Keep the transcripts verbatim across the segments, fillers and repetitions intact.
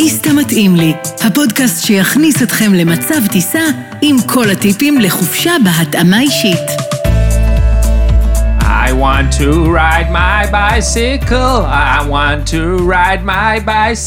באיסטה מתאים לי, הפודקאסט שיכניס אתכם למצב טיסה עם כל הטיפים לחופשה בהתאמה אישית. I want to ride my bicycle, I want to ride my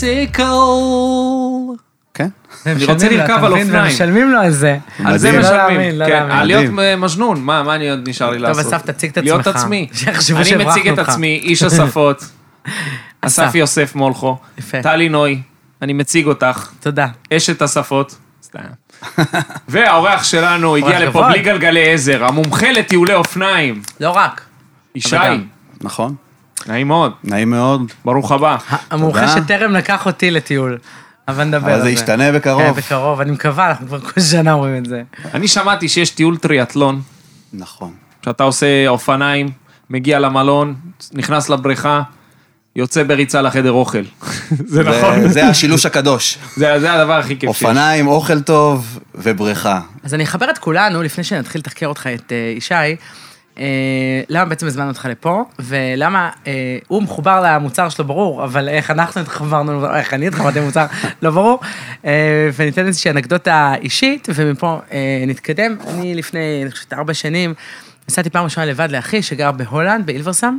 bicycle. כן? אני רוצה לרכב על אופניים. ומשלמים לו על זה. על זה לא משלמים. להאמין, לא כן, להאמין. להיות מז'נון, מה מה אני עוד נשאר לי לעשות? טוב, אסף, תציג את עצמך. להיות עצמי. שיחשבו אני שהברחנו מציג את אותך. עצמי, איש השפות. אסף יוסף מולכו. יפה. טלי נוי. אני מציג אותך. תודה. אשת השפות. סתם. והאורח שלנו הגיע לפה כבוד. בלי גלגלי עזר, המומחה לטיולי אופניים. לא רק. ישי, נכון. נעים מאוד. נעים מאוד. ברוך הבא. המומחה תודה. שטרם לקח אותי לטיול. אבל נדבר על זה. אבל זה ישתנה בקרוב. כן, בקרוב, אני מקווה, אנחנו כבר כל שנה אומרים את זה. אני שמעתי שיש טיול טריאטלון, נכון. שאתה עושה אופניים, מגיע למלון, נכנס לבריכה, יוצא בריצה לחדר אוכל. זה נכון. זה השילוש הקדוש. זה זה הדבר הכי כיף שיש. אופניים, אוכל טוב ובריכה. אז אני אחבר את כולנו, לפני שנתחיל לתחקר אותך, את אה, ישי, אה, למה בעצם הזמנו אותך לפה, ולמה אה, הוא מחובר למוצר שלו ברור, אבל איך אנחנו התחברנו, איך אני התחברתי למוצר, לא ברור, אה, וניתן איזושהי אנקדוטה אישית, ומפה אה, נתקדם. אני לפני, אני חושבת, ארבע שנים, נסעתי פעם ראשונה לבד לאחי, שגר בהולנד, באילברסם,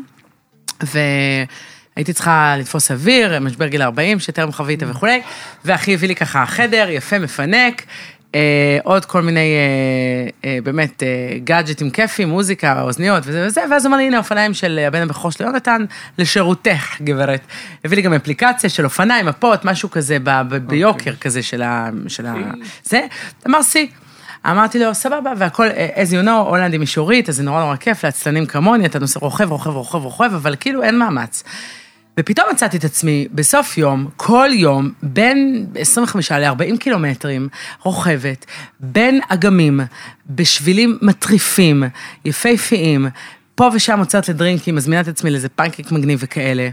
והייתי צריכה לתפוס אוויר, משבר גיל ארבעים, שטרם חווית וכולי, ואחי הביא לי ככה חדר, יפה, מפנק, אה, עוד כל מיני, אה, אה, באמת, אה, גאדג'טים כיפים, מוזיקה, אוזניות וזה וזה, ואז הוא אמר לי, הנה, אופניים של הבן הבכור של יונתן, לשירותך, גברת. הביא לי גם אפליקציה של אופניים, מפות, משהו כזה, ב- ב- ביוקר כזה של ה... של ה... זה, אמר סי. אמרתי לו, סבבה, והכל, as you know, הולנד היא מישורית, אז זה נורא נורא כיף, לעצלנים כמוני, אתה נוסע רוכב, רוכב, רוכב, רוכב, אבל כאילו אין מאמץ. ופתאום מצאתי את עצמי, בסוף יום, כל יום, בין עשרים וחמישה ל-ארבעים קילומטרים, רוכבת, בין אגמים, בשבילים מטריפים, יפהפיים, פה ושם מוצאת לדרינקים, מזמינת את עצמי לאיזה פנקק מגניב וכאלה.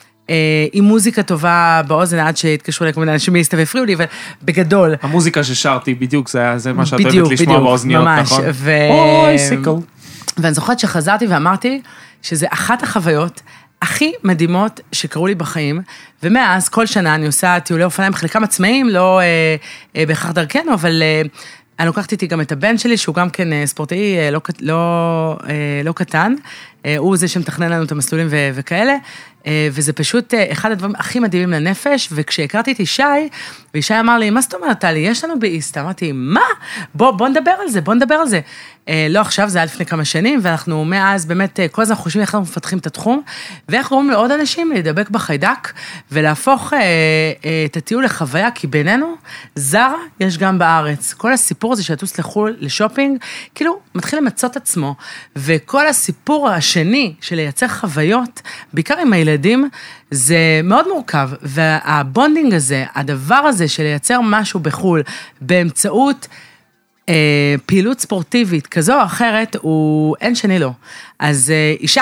עם מוזיקה טובה באוזן, עד שהתקשרו אליי כל מיני אנשים מאיסטה והפריעו לי, ובגדול... המוזיקה ששרתי, בדיוק, זה זה מה שאת בדיוק, אוהבת לשמוע בדיוק, באוזניות, ממש, נכון? ו... אוי, סיקל. ואני זוכרת שחזרתי ואמרתי, שזה אחת החוויות הכי מדהימות שקרו לי בחיים, ומאז כל שנה אני עושה טיולי אופניים, חלקם עצמאיים, לא אה, אה, בהכרח דרכנו, אבל אה, אני לוקחת איתי גם את הבן שלי, שהוא גם כן אה, ספורטאי אה, לא, לא, אה, לא קטן, אה, הוא זה שמתכנן לנו את המסלולים ו- וכאלה, אה, וזה פשוט אה, אחד הדברים הכי מדהימים לנפש, וכשהכרתי את ישי, וישי אמר לי, מה זאת אומרת, טלי, יש לנו באיסטה, אמרתי, מה? בוא, בוא נדבר על זה, בוא נדבר על זה. אה, לא עכשיו, זה היה לפני כמה שנים, ואנחנו מאז באמת, כל הזמן חושבים איך אנחנו מפתחים את התחום, ואיך גורמים לעוד אנשים להידבק בחיידק, ולהפוך אה, אה, את הטיול לחוויה, כי בינינו, זרה יש גם בארץ. כל הסיפור הזה שטוס לחול, לשופינג, כאילו, מתחיל למצות עצמו, וכל הסיפור השני של לייצר חוויות, בעיקר עם הילדים, זה מאוד מורכב, והבונדינג הזה, הדבר הזה של לייצר משהו בחול, באמצעות אה, פעילות ספורטיבית כזו או אחרת, הוא אין שני לו. אז אה, ישי,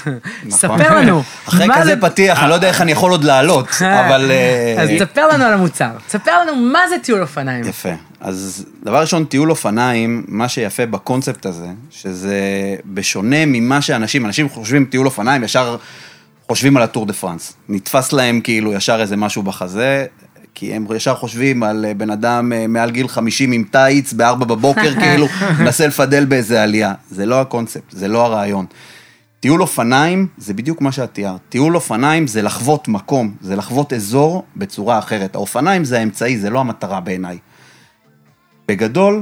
ספר לנו. אחרי כזה פתיח, אני לא יודע איך אני יכול עוד לעלות, אבל... אז תספר לנו על המוצר. תספר לנו מה זה טיול אופניים. יפה. אז דבר ראשון, טיול אופניים, מה שיפה בקונספט הזה, שזה בשונה ממה שאנשים, אנשים חושבים טיול אופניים, ישר חושבים על הטור דה פרנס. נתפס להם כאילו ישר איזה משהו בחזה, כי הם ישר חושבים על בן אדם מעל גיל חמישים עם טייץ בארבע בבוקר, כאילו מנסה לפדל באיזה עלייה. זה לא הקונספט, זה לא הרעיון. טיול אופניים זה בדיוק מה שאת תיארת. טיול אופניים זה לחוות מקום, זה לחוות אזור בצורה אחרת. האופניים זה האמצעי, זה לא המטרה בעיניי. בגדול,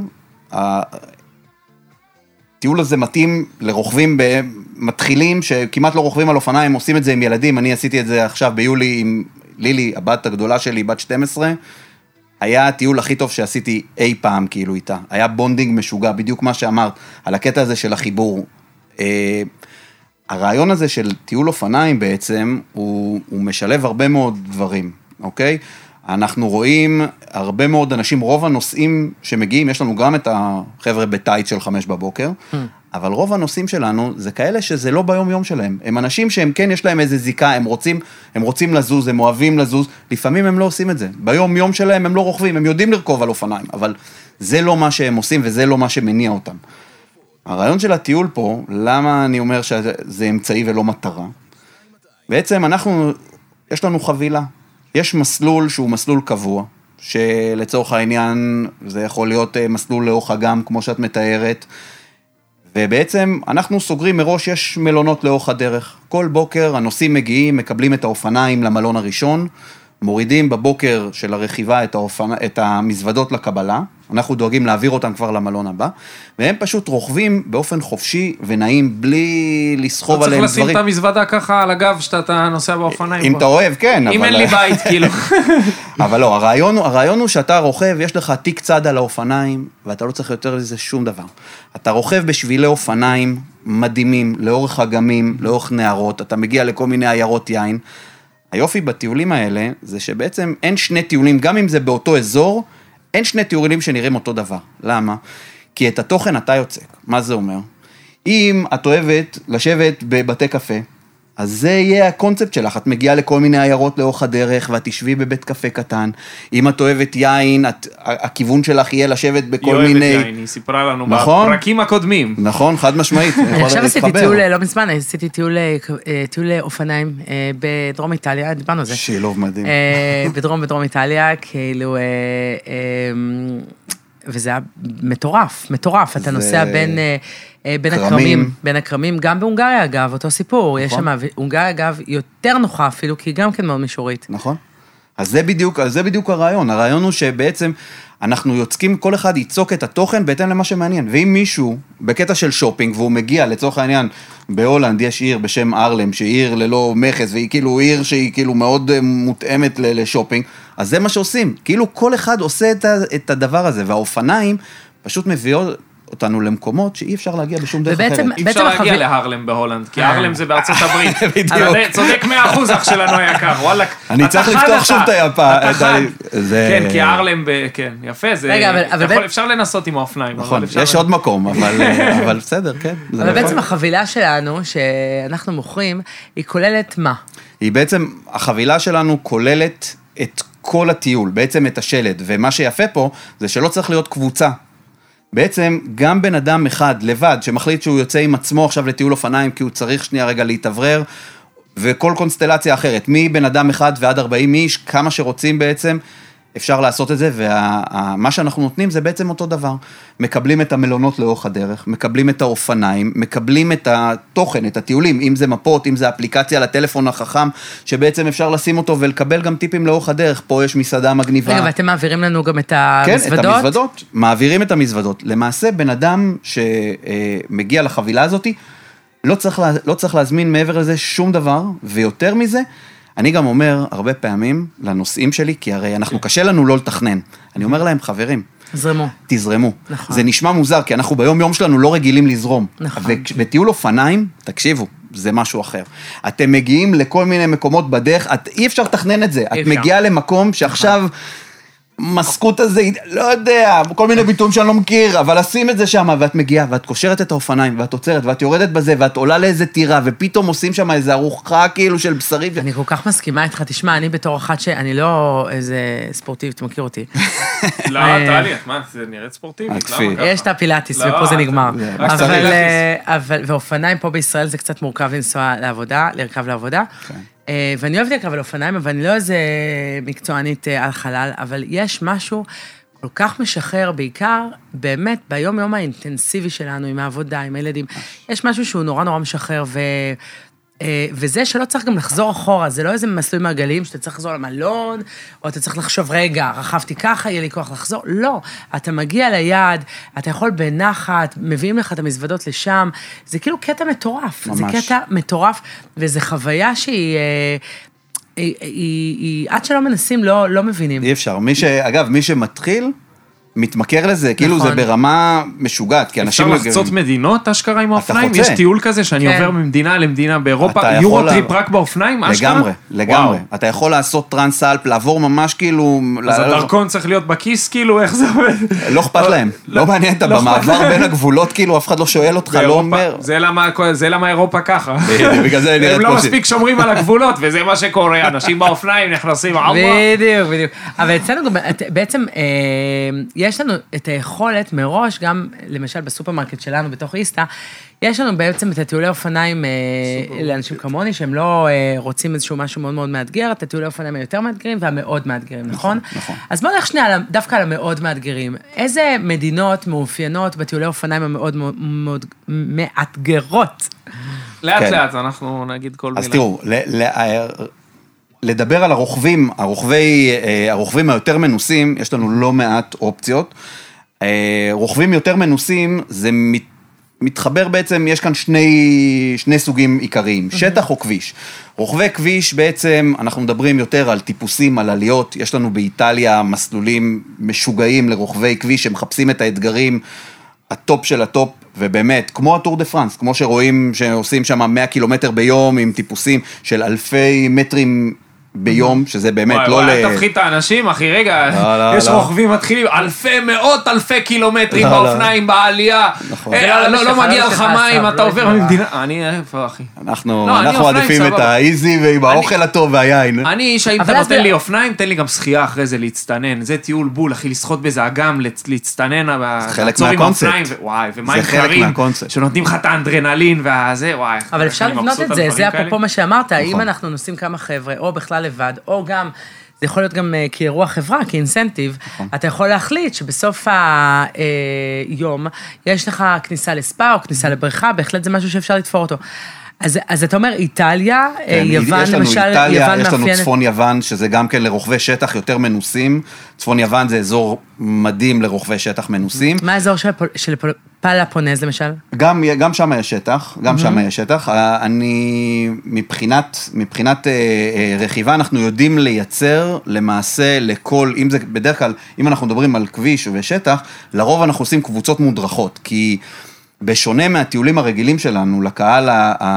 הטיול הזה מתאים לרוכבים מתחילים, שכמעט לא רוכבים על אופניים, עושים את זה עם ילדים. אני עשיתי את זה עכשיו ביולי עם לילי, הבת הגדולה שלי, בת שתים עשרה, היה הטיול הכי טוב שעשיתי אי פעם כאילו איתה. היה בונדינג משוגע, בדיוק מה שאמרת, על הקטע הזה של החיבור. אה, הרעיון הזה של טיול אופניים בעצם, הוא, הוא משלב הרבה מאוד דברים, אוקיי? אנחנו רואים הרבה מאוד אנשים, רוב הנושאים שמגיעים, יש לנו גם את החבר'ה בטייץ של חמש בבוקר, אבל רוב הנושאים שלנו זה כאלה שזה לא ביום יום שלהם. הם אנשים שהם כן יש להם איזה זיקה, הם רוצים, הם רוצים לזוז, הם אוהבים לזוז, לפעמים הם לא עושים את זה. ביום יום שלהם הם לא רוכבים, הם יודעים לרכוב על אופניים, אבל זה לא מה שהם עושים וזה לא מה שמניע אותם. הרעיון של הטיול פה, למה אני אומר שזה אמצעי ולא מטרה? בעצם אנחנו, יש לנו חבילה, יש מסלול שהוא מסלול קבוע, שלצורך העניין זה יכול להיות מסלול לאורך אגם, כמו שאת מתארת, ובעצם אנחנו סוגרים מראש, יש מלונות לאורך הדרך. כל בוקר הנוסעים מגיעים, מקבלים את האופניים למלון הראשון, מורידים בבוקר של הרכיבה את, האופנ... את המזוודות לקבלה, אנחנו דואגים להעביר אותם כבר למלון הבא, והם פשוט רוכבים באופן חופשי ונעים, בלי לסחוב עליהם דברים. אתה צריך לשים את המזוודה ככה על הגב, שאתה נוסע באופניים. אם אתה אוהב, כן. אם אין לי בית, כאילו. אבל לא, הרעיון, הרעיון הוא שאתה רוכב, יש לך תיק צד על האופניים, ואתה לא צריך יותר לזה שום דבר. אתה רוכב בשבילי אופניים מדהימים, לאורך אגמים, לאורך נהרות, אתה מגיע לכל מיני עיירות יין. היופי בטיולים האלה, זה שבעצם אין שני טיולים, גם אם זה באותו אזור, אין שני טיולים שנראים אותו דבר. למה? כי את התוכן אתה יוצק. מה זה אומר? אם את אוהבת לשבת בבתי קפה, אז זה יהיה הקונספט שלך. את מגיעה לכל מיני עיירות לאורך הדרך, ואת תשבי בבית קפה קטן. אם את אוהבת יין, את, הכיוון שלך יהיה לשבת בכל היא מיני... היא אוהבת יין, היא סיפרה לנו נכון? בפרקים הקודמים. נכון, חד משמעית. אני עכשיו עשיתי טיול, לא מזמן, עשיתי טיול, טיול אופניים בדרום איטליה, דיברנו על זה. שילוב מדהים. בדרום, בדרום איטליה, כאילו... וזה היה מטורף, מטורף. אתה נוסע בין... בין הקרמים, בין הקרמים, גם בהונגריה אגב, אותו סיפור, יש שם, הונגריה אגב יותר נוחה אפילו, כי היא גם כן מאוד מישורית. נכון. אז זה בדיוק, אז זה בדיוק הרעיון, הרעיון הוא שבעצם אנחנו יוצקים, כל אחד יצוק את התוכן בהתאם למה שמעניין, ואם מישהו בקטע של שופינג, והוא מגיע לצורך העניין, בהולנד יש עיר בשם ארלם, שהיא עיר ללא מכס, והיא כאילו עיר שהיא כאילו מאוד מותאמת לשופינג, אז זה מה שעושים, כאילו כל אחד עושה את הדבר הזה, והאופניים פשוט מביאות, אותנו למקומות שאי אפשר להגיע בשום דרך אחרת. אי אפשר להגיע להרלם בהולנד, כי הרלם זה בארצות הברית. בדיוק. צודק מאה אחוז אח שלנו היקר, וואלה. אני צריך לפתוח שוב את היפה. כן, כי הרלם, כן, יפה, זה... אפשר לנסות עם האופניים. נכון, יש עוד מקום, אבל בסדר, כן. אבל בעצם החבילה שלנו, שאנחנו מוכרים, היא כוללת מה? היא בעצם, החבילה שלנו כוללת את כל הטיול, בעצם את השלד, ומה שיפה פה, זה שלא צריך להיות קבוצה. בעצם גם בן אדם אחד לבד שמחליט שהוא יוצא עם עצמו עכשיו לטיול אופניים כי הוא צריך שנייה רגע להתעברר וכל קונסטלציה אחרת, מבן אדם אחד ועד ארבעים איש, כמה שרוצים בעצם, אפשר לעשות את זה, ומה שאנחנו נותנים זה בעצם אותו דבר. מקבלים את המלונות לאורך הדרך, מקבלים את האופניים, מקבלים את התוכן, את הטיולים, אם זה מפות, אם זה אפליקציה לטלפון החכם, שבעצם אפשר לשים אותו ולקבל גם טיפים לאורך הדרך. פה יש מסעדה מגניבה. רגע, ואתם מעבירים לנו גם את המזוודות? כן, את המזוודות. מעבירים את המזוודות. למעשה, בן אדם שמגיע לחבילה הזאת, לא צריך, לא צריך להזמין מעבר לזה שום דבר, ויותר מזה, אני גם אומר הרבה פעמים לנושאים שלי, כי הרי אנחנו קשה לנו לא לתכנן. אני אומר להם, חברים, תזרמו. תזרמו. נכון. זה נשמע מוזר, כי אנחנו ביום יום שלנו לא רגילים לזרום. נכון. ובטיול אופניים, תקשיבו, זה משהו אחר. אתם מגיעים לכל מיני מקומות בדרך, את, אי אפשר לתכנן את זה. את מגיעה למקום שעכשיו... מסקות הזה, לא יודע, כל מיני ביטויים שאני לא מכיר, אבל לשים את זה שם, ואת מגיעה, ואת קושרת את האופניים, ואת עוצרת, ואת יורדת בזה, ואת עולה לאיזה טירה, ופתאום עושים שם איזו ארוחה כאילו של בשרי. אני כל כך מסכימה איתך, תשמע, אני בתור אחת שאני לא איזה ספורטיבית, מכיר אותי. לא, טלי, את מה, זה נראית ספורטיבית, למה ככה? יש את הפילאטיס, ופה זה נגמר. ואופניים פה בישראל זה קצת מורכב לנסוע לעבודה, לרכב לעבודה. ואני אוהבת לרכב על אופניים, אבל אני לא איזה מקצוענית על חלל, אבל יש משהו כל כך משחרר, בעיקר באמת ביום יום האינטנסיבי שלנו, עם העבודה, עם הילדים, יש משהו שהוא נורא נורא משחרר, ו... וזה שלא צריך גם לחזור אחורה, זה לא איזה מסלול מעגליים שאתה צריך לחזור למלון, או אתה צריך לחשוב, רגע, רכבתי ככה, יהיה לי כוח לחזור, לא, אתה מגיע ליעד, אתה יכול בנחת, מביאים לך את המזוודות לשם, זה כאילו קטע מטורף, ממש. זה קטע מטורף, וזה חוויה שהיא, היא, היא, היא, היא, עד שלא מנסים, לא, לא מבינים. אי אפשר, מי ש, אגב, מי שמתחיל, מתמכר לזה, כאילו זה ברמה משוגעת, כי אנשים... אפשר לחצות מדינות, אשכרה עם האופניים? יש טיול כזה שאני עובר ממדינה למדינה באירופה, יורו-טריפ רק באופניים, אשכרה? לגמרי, לגמרי. אתה יכול לעשות טרנס-אלפ, לעבור ממש כאילו... אז הדרכון צריך להיות בכיס, כאילו, איך זה עובד? לא אכפת להם, לא מעניין, אתה במעבר בין הגבולות, כאילו, אף אחד לא שואל אותך, לא אומר... זה למה אירופה ככה. בגלל זה נראית הם לא מספיק שומרים על הגבולות, וזה מה שקורה, אנשים באופניים נכנסים, בדיוק, בדיוק. אבל אצלנו גם, בעצם, יש לנו את היכולת מראש, גם למשל בסופרמרקט שלנו, בתוך איסטה, יש לנו בעצם את הטיולי אופניים לאנשים כמוני, שהם לא רוצים איזשהו משהו מאוד מאוד מאתגר, את הטיולי אופניים היותר מאתגרים והמאוד מאתגרים, נכון? נכון. אז בואו נלך שנייה דווקא על המאוד מאתגרים. איזה מדינות מאופיינות בטיולי אופניים המאוד מאוד מאתגרות? לאט לאט, אנחנו נגיד כל מילה. אז תראו, לדבר על הרוכבים, הרוכבי, הרוכבים היותר מנוסים, יש לנו לא מעט אופציות. רוכבים יותר מנוסים, זה מת, מתחבר בעצם, יש כאן שני, שני סוגים עיקריים, שטח או כביש. רוכבי כביש בעצם, אנחנו מדברים יותר על טיפוסים, על עליות, יש לנו באיטליה מסלולים משוגעים לרוכבי כביש, שמחפשים את האתגרים, הטופ של הטופ, ובאמת, כמו הטור דה פרנס, כמו שרואים שעושים שם מאה קילומטר ביום, עם טיפוסים של אלפי מטרים ביום, שזה באמת לא ל... וואי, תפחית את האנשים, אחי, רגע, יש רוכבים מתחילים, אלפי, מאות אלפי קילומטרים באופניים, בעלייה, לא מגיע לך מים, אתה עובר ממדינה, אני איפה, אחי? אנחנו עדיפים את האיזי, ועם האוכל הטוב והיין. אני איש, אם אתה נותן לי אופניים, תן לי גם שחייה אחרי זה להצטנן, זה טיול בול, אחי, לשחות בזה אגם, להצטנן, חלק מהקונספט. וואי, ומים קרים, שנותנים לך את האנדרנלין, והזה, וואי. אבל אפשר לבנות את זה, זה אפרופו מה שאמרת, אם אנחנו נוסעים כמה חבר'ה, או בכלל לבד, או גם, זה יכול להיות גם כאירוע חברה, כאינסנטיב, אתה יכול להחליט שבסוף היום יש לך כניסה לספא או כניסה לבריכה, בהחלט זה משהו שאפשר לתפור אותו. אז, אז אתה אומר, איטליה, יוון, יש לנו למשל, איטליה, יוון יש לנו מאפיינת... צפון יוון, שזה גם כן לרוכבי שטח יותר מנוסים. צפון יוון זה אזור מדהים לרוכבי שטח מנוסים. מה האזור של, של פלפונז, למשל? גם, גם שם יש שטח, גם שם יש שטח. אני, מבחינת, מבחינת רכיבה, אנחנו יודעים לייצר למעשה לכל, אם זה בדרך כלל, אם אנחנו מדברים על כביש ושטח, לרוב אנחנו עושים קבוצות מודרכות, כי... בשונה מהטיולים הרגילים שלנו, לקהל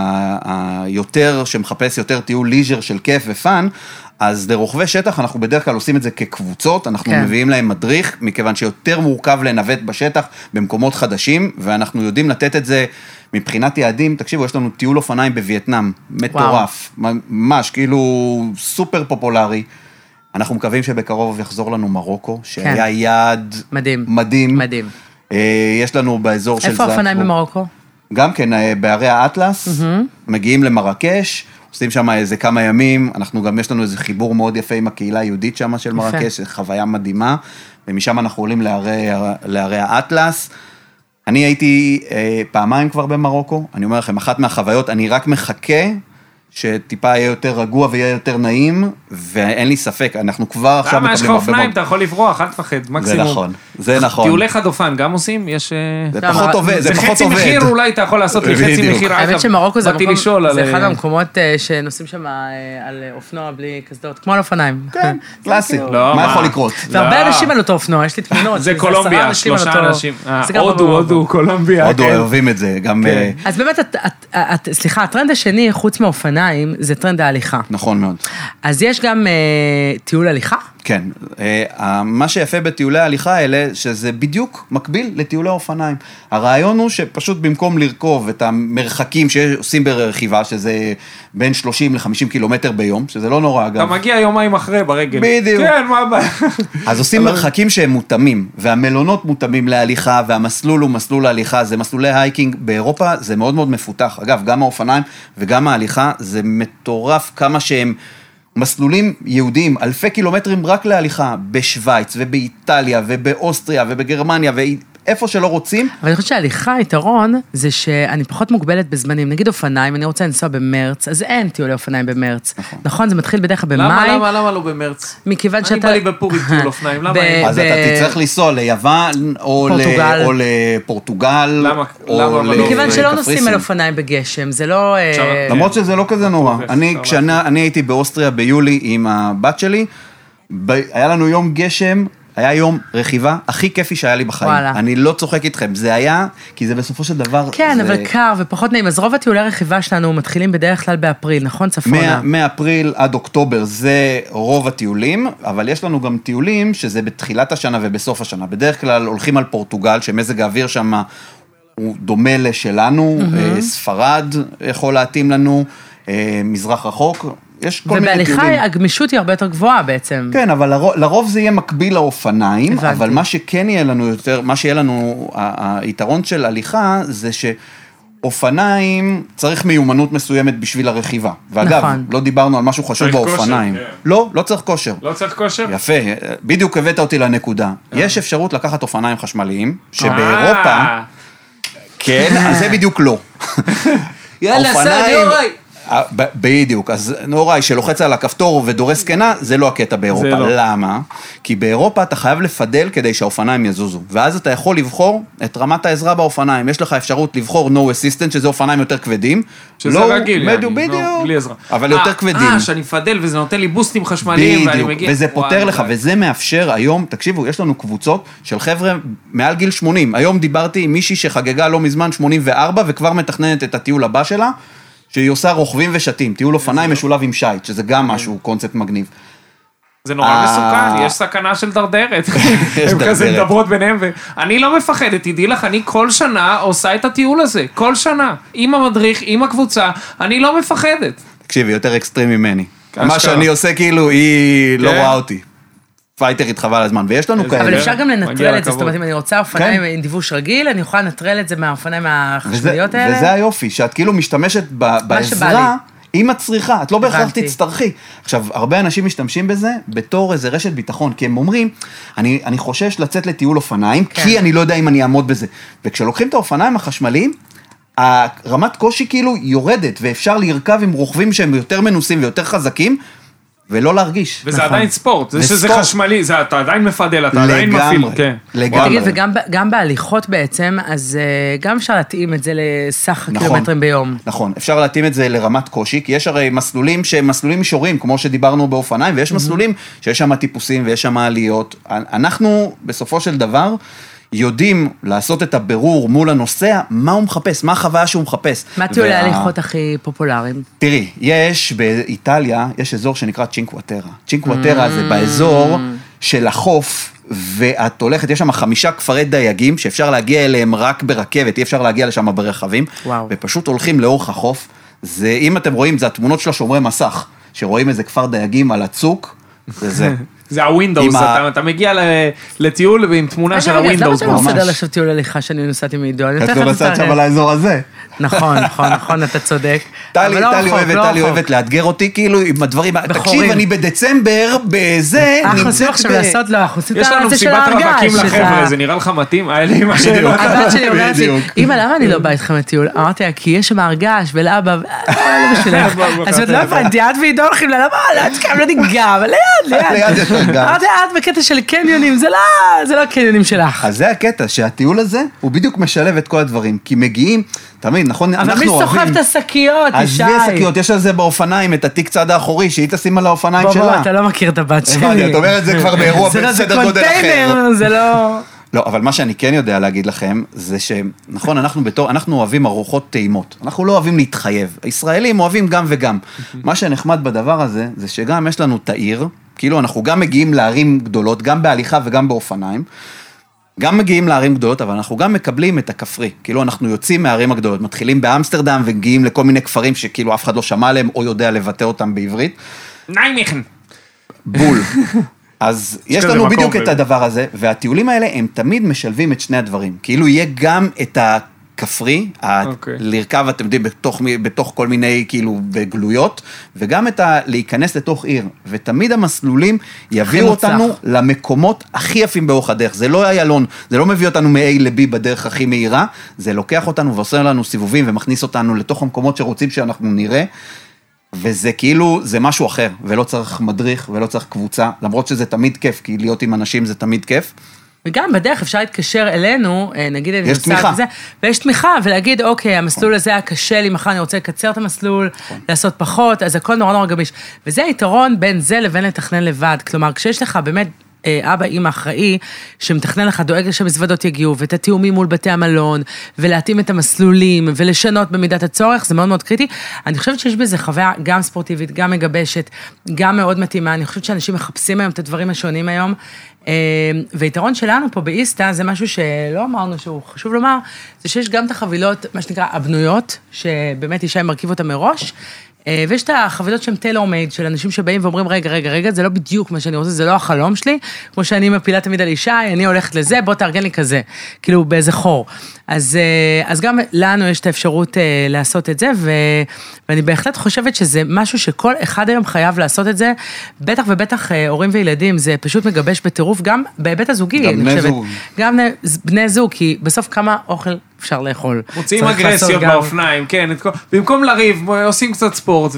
היותר, שמחפש יותר טיול ליז'ר של כיף ופן, אז לרוכבי שטח אנחנו בדרך כלל עושים את זה כקבוצות, אנחנו כן. מביאים להם מדריך, מכיוון שיותר מורכב לנווט בשטח במקומות חדשים, ואנחנו יודעים לתת את זה מבחינת יעדים, תקשיבו, יש לנו טיול אופניים בווייטנאם, מטורף, וואו. ממש, כאילו סופר פופולרי, אנחנו מקווים שבקרוב יחזור לנו מרוקו, שהיה כן. יעד מדהים. מדהים. מדהים. יש לנו באזור של איפה אופניים במרוקו? גם כן, בערי האטלס, מגיעים למרקש, עושים שם איזה כמה ימים, אנחנו גם, יש לנו איזה חיבור מאוד יפה עם הקהילה היהודית שם של מרקש, חוויה מדהימה, ומשם אנחנו עולים לערי האטלס. אני הייתי פעמיים כבר במרוקו, אני אומר לכם, אחת מהחוויות, אני רק מחכה, שטיפה יהיה יותר רגוע ויהיה יותר נעים, ואין לי ספק, אנחנו כבר עכשיו מקבלים הרבה מאוד. למה יש לך אופניים, אתה יכול לברוח, אל תפחד, מקסימום. זה נכון, זה נכון. טיולי חדופן, גם עושים? יש... זה פחות עובד, זה פחות עובד. זה חצי מחיר, אולי אתה יכול לעשות לי חצי מחיר. האמת שמרוקו זה אחד המקומות שנוסעים שם על אופנוע בלי קסדות, כמו על אופניים. כן, קלאסי, מה יכול לקרות? והרבה אנשים על אותו אופנוע, יש לי תמונות. זה קולומביה, שלושה אנשים. הודו, הודו, קולומביה. הודו, אוהבים את זה, גם... אז באמת, סליחה, הטרנד השני, חוץ מאופניים, זה טרנד ההליכה. נכון מאוד. אז יש גם uh, טיול הליכה? כן. Uh, מה שיפה בטיולי ההליכה האלה, שזה בדיוק מקביל לטיולי האופניים. הרעיון הוא שפשוט במקום לרכוב את המרחקים שעושים ברכיבה, שזה בין שלושים ל-חמישים קילומטר ביום, שזה לא נורא אגב. אתה מגיע יומיים אחרי ברגל. בדיוק. כן, מה הבעיה? אז עושים מרחקים שהם מותאמים, והמלונות מותאמים להליכה, והמסלול הוא מסלול ההליכה, זה מסלולי הייקינג. באירופה זה מאוד מאוד מפותח. אגב, גם האופניים וגם ההליכה, זה מטורף כמה שהם מסלולים יהודיים, אלפי קילומטרים רק להליכה, בשוויץ ובאיטליה ובאוסטריה ובגרמניה ואיפה שלא רוצים. אבל אני חושבת שההליכה, היתרון, זה שאני פחות מוגבלת בזמנים. נגיד אופניים, אני רוצה לנסוע במרץ, אז אין טיולי אופניים במרץ. נכון, נכון זה מתחיל בדרך כלל במאי. למה, למה, למה לא במרץ? מכיוון שאתה... אני בא לי בפורים טיול אופניים, למה? אז אתה תצטרך לנסוע ליוון או לפורטוגל. למה? למה? מכיוון שלא נוסעים על אופניים בגשם, זה לא... למרות שזה לא כזה נורא. אני הייתי באוסטריה ביולי עם הבת שלי, היה לנו יום גשם, היה יום רכיבה הכי כיפי שהיה לי בחיים. וואלה. אני לא צוחק איתכם, זה היה, כי זה בסופו של דבר... כן, זה... אבל קר ופחות נעים. אז רוב הטיולי רכיבה שלנו מתחילים בדרך כלל באפריל, נכון? צפונה. מאפריל עד אוקטובר זה רוב הטיולים, אבל יש לנו גם טיולים שזה בתחילת השנה ובסוף השנה. בדרך כלל הולכים על פורטוגל, שמזג האוויר שם הוא דומה לשלנו, mm-hmm. ספרד יכול להתאים לנו, מזרח רחוק, יש כל מיני טיולים. ובהליכה הגמישות היא הרבה יותר גבוהה בעצם. כן, אבל לרוב, לרוב זה יהיה מקביל לאופניים, הבנתי. אבל מה שכן יהיה לנו יותר, מה שיהיה לנו, היתרון של הליכה, זה שאופניים צריך מיומנות מסוימת בשביל הרכיבה. ואגב, נכון. לא דיברנו על משהו חשוב באופניים. כושר, לא, לא צריך כושר. לא צריך כושר? יפה, בדיוק הבאת אותי לנקודה. יש אפשרות לקחת אופניים חשמליים, שבאירופה, כן, אז זה בדיוק לא. יאללה, סע, יוראי. בדיוק, אז נוראי שלוחץ על הכפתור ודורס קנה, זה לא הקטע באירופה. לא. למה? כי באירופה אתה חייב לפדל כדי שהאופניים יזוזו, ואז אתה יכול לבחור את רמת העזרה באופניים. יש לך אפשרות לבחור no assistant, שזה אופניים יותר כבדים. שזה לא, רגיל, בדיוק, בדיוק, לא, בלי עזרה. אבל 아, יותר כבדים. אה, שאני מפדל וזה נותן לי בוסטים חשמליים, בדיוק, ואני מגיע... וזה פותר וואי, לך, וואי. וזה מאפשר היום, תקשיבו, יש לנו קבוצות של חבר'ה מעל גיל שמונים. היום דיברתי עם מישהי שחגגה לא מזמן שמונים וארבע, וכבר מתכננת את הטיול הבא שלה, שהיא עושה רוכבים ושתים, טיול אופניים משולב עם שייט, שזה גם משהו, קונספט מגניב. זה נורא מסוכן, יש סכנה של דרדרת. הם כזה מדברות ביניהם, ואני לא מפחדת, תדעי לך, אני כל שנה עושה את הטיול הזה, כל שנה, עם המדריך, עם הקבוצה, אני לא מפחדת. תקשיבי, יותר אקסטרים ממני. מה שאני עושה כאילו, היא לא רואה אותי. פייטרית חבל הזמן, ויש לנו כאלה. אבל אפשר גם לנטרל את זה, זאת אומרת, אם אני רוצה אופניים עם דיווש רגיל, אני יכולה לנטרל את זה מהאופניים החשמליות האלה. וזה היופי, שאת כאילו משתמשת בעזרה עם הצריכה, את לא בהכרח תצטרכי. עכשיו, הרבה אנשים משתמשים בזה בתור איזה רשת ביטחון, כי הם אומרים, אני חושש לצאת לטיול אופניים, כי אני לא יודע אם אני אעמוד בזה. וכשלוקחים את האופניים החשמליים, הרמת קושי כאילו יורדת, ואפשר לרכב עם רוכבים שהם יותר מנוסים ויותר חזקים, ולא להרגיש. וזה עדיין ספורט, זה שזה חשמלי, אתה עדיין מפדל, אתה עדיין מפעיל. לגמרי. תגיד, וגם בהליכות בעצם, אז גם אפשר להתאים את זה לסך הקילומטרים ביום. נכון, אפשר להתאים את זה לרמת קושי, כי יש הרי מסלולים שהם מסלולים מישוריים, כמו שדיברנו באופניים, ויש מסלולים שיש שם טיפוסים ויש שם עליות. אנחנו, בסופו של דבר, יודעים לעשות את הבירור מול הנוסע, מה הוא מחפש, מה החוויה שהוא מחפש. מה טיולי ההליכות הכי פופולריים? תראי, יש באיטליה, יש אזור שנקרא צ'ינקווטרה. צ'ינקווטרה זה באזור של החוף, ואת הולכת, יש שם חמישה כפרי דייגים, שאפשר להגיע אליהם רק ברכבת, אי אפשר להגיע לשם ברכבים, ופשוט הולכים לאורך החוף. זה, אם אתם רואים, זה התמונות של השומרי מסך, שרואים איזה כפר דייגים על הצוק, וזה. זה הווינדוס, אתה מגיע לטיול עם תמונה של הווינדוס. למה שאני מסדר לשוב טיול הליכה שאני נוסעתי מעידו? את לא נוסעת שם על האזור הזה. נכון, נכון, נכון, אתה צודק. טלי, טלי אוהבת, טלי אוהבת לאתגר אותי, כאילו, עם הדברים, תקשיב, אני בדצמבר, בזה, אנחנו עושים עכשיו לעשות, לא, אנחנו עושים את יש לנו מסיבת רווקים לחבר'ה, זה נראה לך מתאים? היה לי מה שאלות. הבת שלי אומרת לי, אמא, למה אני לא באה איתכם לטיול? אמרתי לה, כי יש שם הרגש, ולאבא, לא בשבילך. אז את לא הבנתי, את ועידו הולכים לה, למה, לא, את כאן לא ניגע, אבל ליד, ליד. אמרתי, את בקטע של קניונים, זה לא הקניונים שלך. אז זה הקטע, שהטיול הזה, הוא בדיוק משלב את כל הדברים, כי מגיעים, תמיד, נכון, אנחנו אוהבים... אבל מי סוחב את השקיות, ישי? אז מי השקיות, יש על זה באופניים, את התיק צד האחורי, שהיא תשים על האופניים שלה. בוא, בוא, אתה לא מכיר את הבת שלי. את אומרת, זה כבר באירוע בסדר גודל אחר. זה קונטיינר, זה לא... לא, אבל מה שאני כן יודע להגיד לכם, זה שנכון, אנחנו בתור, אנחנו אוהבים ארוחות טעימות. אנחנו לא אוהבים להתחייב. הישראלים אוהבים גם וגם. מה שנחמד בדבר הזה, זה שגם יש לנו את העיר, כאילו אנחנו גם מגיעים לערים גדולות, גם בהליכה וגם באופניים, גם מגיעים לערים גדולות, אבל אנחנו גם מקבלים את הכפרי. כאילו אנחנו יוצאים מהערים הגדולות, מתחילים באמסטרדם ומגיעים לכל מיני כפרים שכאילו אף אחד לא שמע עליהם או יודע לבטא אותם בעברית. ניימיכן. בול. אז יש לנו בדיוק את הדבר הזה, והטיולים האלה הם תמיד משלבים את שני הדברים. כאילו יהיה גם את הכפרי, לרכב, אתם יודעים, בתוך כל מיני כאילו בגלויות, וגם את ה... להיכנס לתוך עיר. ותמיד המסלולים יביאו אותנו למקומות הכי יפים באורך הדרך. זה לא איילון, זה לא מביא אותנו מ-A ל-B בדרך הכי מהירה, זה לוקח אותנו ועושה לנו סיבובים ומכניס אותנו לתוך המקומות שרוצים שאנחנו נראה. וזה כאילו, זה משהו אחר, ולא צריך מדריך, ולא צריך קבוצה, למרות שזה תמיד כיף, כי להיות עם אנשים זה תמיד כיף. וגם בדרך אפשר להתקשר אלינו, נגיד אני יש תמיכה. כזה, ויש תמיכה, ולהגיד, אוקיי, המסלול הזה היה קשה לי, מחר אני רוצה לקצר את המסלול, לעשות פחות, אז הכל נורא נורא גמיש. וזה היתרון בין זה לבין לתכנן לבד, כלומר, כשיש לך באמת, אבא, אמא אחראי, שמתכנן לך, דואג שהמזוודות יגיעו, ואת התיאומים מול בתי המלון, ולהתאים את המסלולים, ולשנות במידת הצורך, זה מאוד מאוד קריטי. אני חושבת שיש בזה חוויה גם ספורטיבית, גם מגבשת, גם מאוד מתאימה. אני חושבת שאנשים מחפשים היום את הדברים השונים היום, ויתרון שלנו פה באיסטה, זה משהו שלא אמרנו שהוא חשוב לומר, זה שיש גם את החבילות, מה שנקרא, הבנויות, שבאמת ישי מרכיב אותה מראש, ויש את החבילות שהן טיילור מייד, של אנשים שבאים ואומרים, רגע, רגע, רגע, זה לא בדיוק מה שאני רוצה, זה לא החלום שלי, כמו שאני מפילה תמיד על אישה, אני הולכת לזה, בוא תארגן לי כזה, כאילו באיזה חור. אז, אז גם לנו יש את האפשרות לעשות את זה, ו, ואני בהחלט חושבת שזה משהו שכל אחד היום חייב לעשות את זה, בטח ובטח הורים וילדים, זה פשוט מגבש בטירוף, גם בהיבט הזוגי, גם בני זוג. גם בני זוג, כי בסוף כמה אוכל אפשר לאכול. מוצאים אגרסיות באופניים, כן, במקום לריב, עושים קצת ספורט,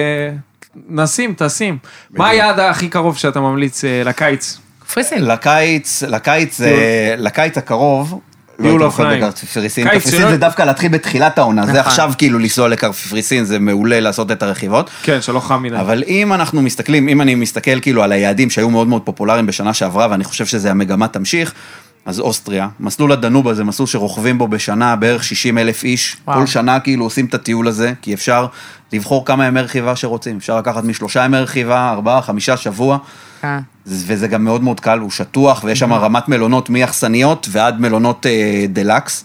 ונשים, תשים. מה היעד הכי קרוב שאתה ממליץ לקיץ? קפריסין. לקיץ, לקיץ, לקיץ הקרוב, טיול אופניים. קפריסין, קפריסין זה דווקא להתחיל בתחילת העונה, זה עכשיו כאילו לנסוע לקפריסין, זה מעולה לעשות את הרכיבות. כן, שלא חם מדי. אבל אם אנחנו מסתכלים, אם אני מסתכל כאילו על היעדים שהיו מאוד מאוד פופולריים בשנה שעברה, ואני חושב שזה המגמה תמשיך, אז אוסטריה, מסלול הדנובה זה מסלול שרוכבים בו בשנה בערך שישים אלף איש, וואו. כל שנה כאילו עושים את הטיול הזה, כי אפשר לבחור כמה ימי רכיבה שרוצים, אפשר לקחת משלושה ימי רכיבה, ארבעה, חמישה שבוע, אה. וזה גם מאוד מאוד קל, הוא שטוח, ויש שם רמת מלונות מיחסניות ועד מלונות אה, דלקס.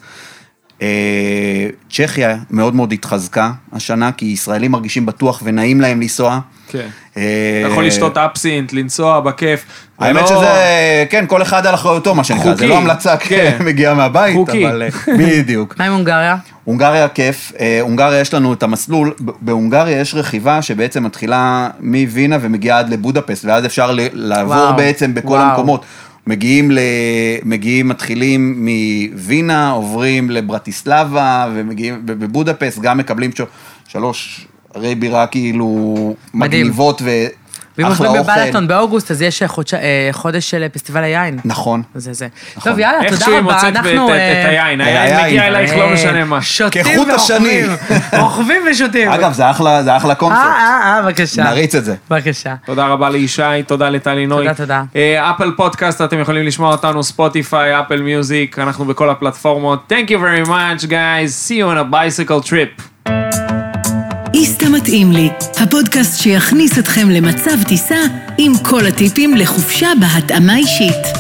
אה, צ'כיה מאוד מאוד התחזקה השנה, כי ישראלים מרגישים בטוח ונעים להם לנסוע. כן. אתה יכול לשתות אפסינט, לנסוע בכיף. האמת שזה, כן, כל אחד על אחריותו, מה שנקרא, זה לא המלצה מגיעה מהבית, אבל בדיוק. מה עם הונגריה? הונגריה כיף, הונגריה יש לנו את המסלול, בהונגריה יש רכיבה שבעצם מתחילה מווינה ומגיעה עד לבודפסט, ואז אפשר לעבור בעצם בכל המקומות. מגיעים, ל... מגיעים, מתחילים מווינה, עוברים לברטיסלבה, ומגיעים בבודפסט, גם מקבלים שלוש ערי בירה כאילו מגניבות ו... ואם עוברים בבלטון באוגוסט, אז יש חודש של פסטיבל היין. נכון. זה זה. טוב, יאללה, תודה רבה. איך שהיא מוצאת את היין, היין מגיע אלייך לא משנה מה. שותים ורוכבים. רוכבים ושותים. אגב, זה אחלה קונספט. אה, אה, בבקשה. נריץ את זה. בבקשה. תודה רבה לישי, תודה לטלי נוי. תודה, תודה. אפל פודקאסט, אתם יכולים לשמוע אותנו, ספוטיפיי, אפל מיוזיק, אנחנו בכל הפלטפורמות. Thank you very much, guys. See you on a bicycle trip. איסתא מתאים לי, הפודקאסט שיכניס אתכם למצב טיסה עם כל הטיפים לחופשה בהתאמה אישית.